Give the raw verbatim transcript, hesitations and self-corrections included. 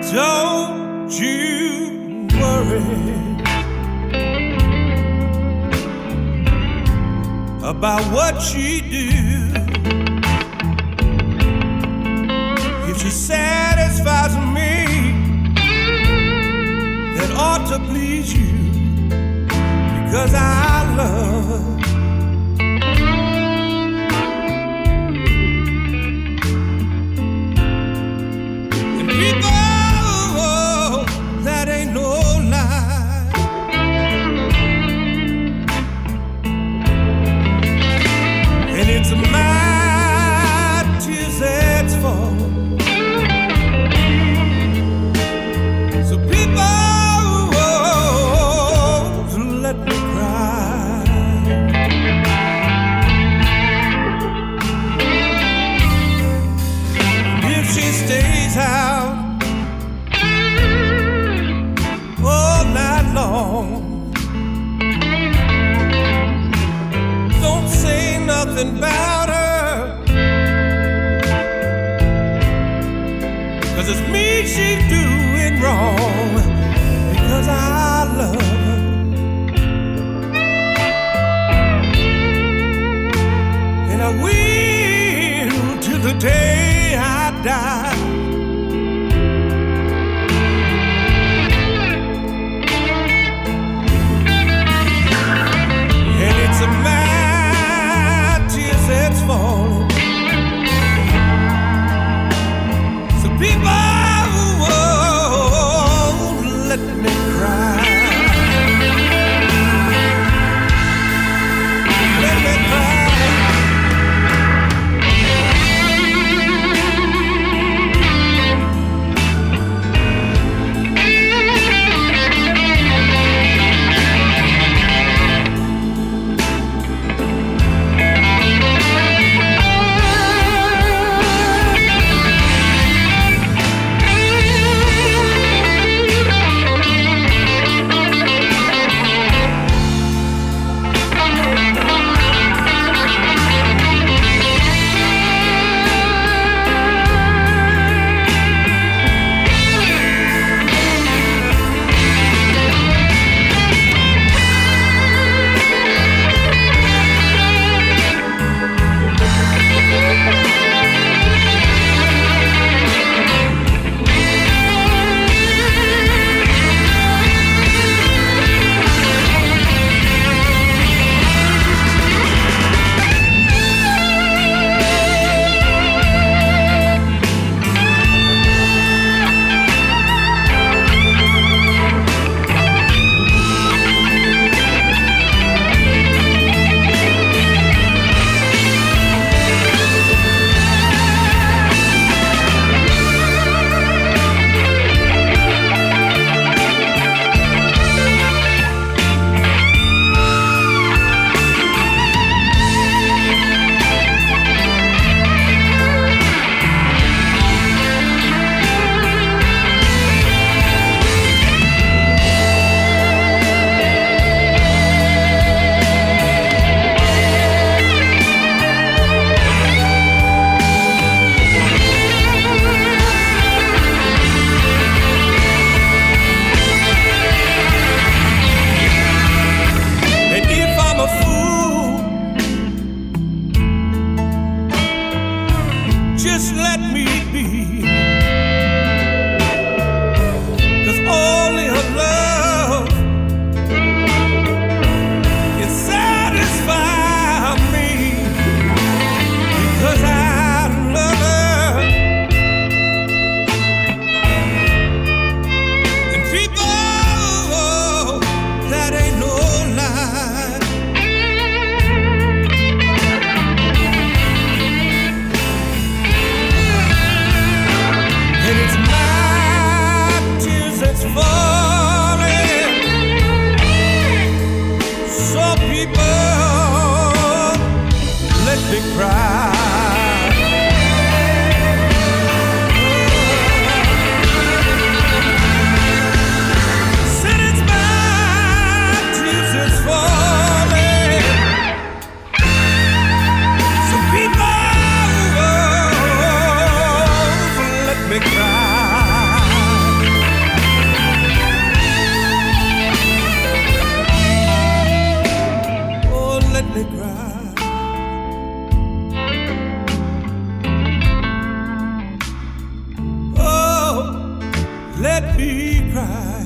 Don't you worry about what she do. If she satisfies me, that ought to please you, because I love. And people, that ain't no lie. And it's my tears that's fall. So people, let me cry. If she stays out all night long, don't say nothing about her, 'cause it's me she's doing wrong, because I love her. And I will till the day I die. And it's a my tears that's falling. So people, let me cry. Let me cry. let me cry.